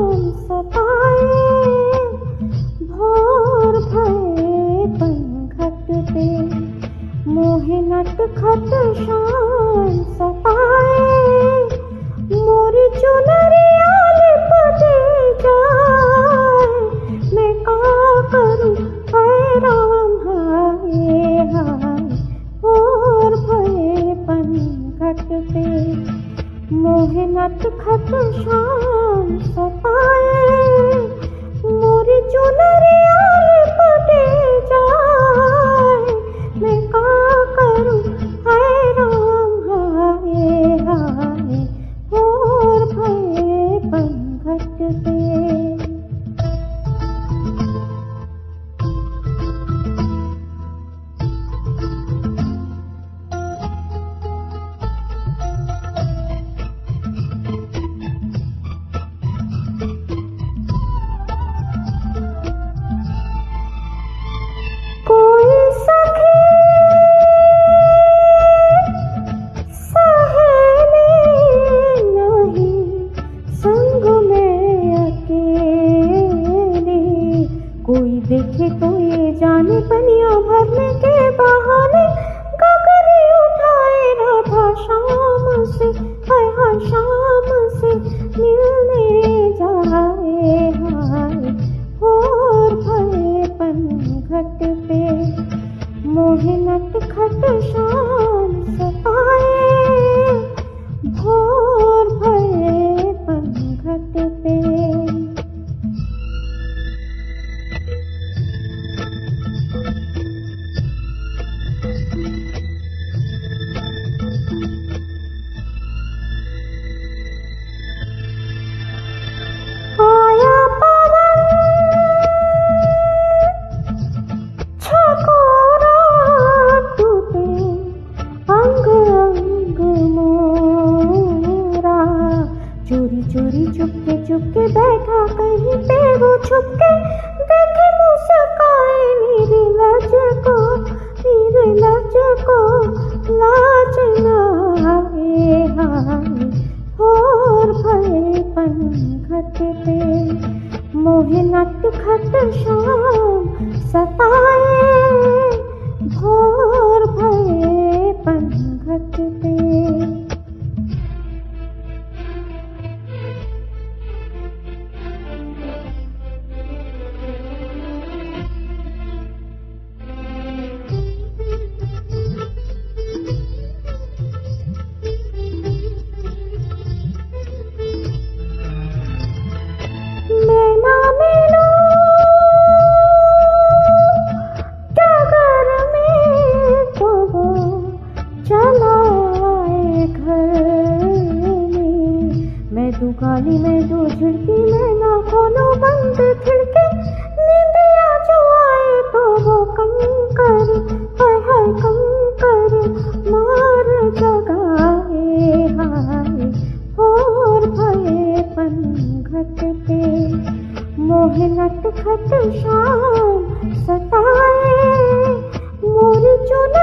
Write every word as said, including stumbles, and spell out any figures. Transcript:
शाम सताए, भोर भये पनघट पे, मोहे नटखट शाम सताए, मोरी चुनरिया लिपटे जाए, मैं का करूं हाय राम हाय हाय, भोर भये पनघट पे, मोहे नटखट शाम सताए, मोरी चुनरिया लिपटे जाए, मैं का करूं हाय राम हाय हाय, भोर भये पनघट पे। कोई देखे तो ये जाने पनिया भरने के बहाने गगरी उठाए राधा शाम से, हाय हाय शाम से मिलने जाए हाय, भोर भये पनघट पे, मोहे नटखट शाम सताए, भोर भये पनघट पे। चोरी चोरी चुपके चुपके बैठा कहीं पे वो छुपके, देखे मुस्काए मेरी लज को, मेरी लज को लाज न आए हाय, भोर भये पनघट पे, मोहे नटखट शाम सताए, भोर भये पनघट पे। गाली में दो झिड़की में ना कोनो बंद खिड़की, नींदिया जो आए तो वो कंकर, हाय हाय कंकर मार जगाए हाय, भोर भये पनघट पे, मोहे नटखट शाम सताए, मोरी चुन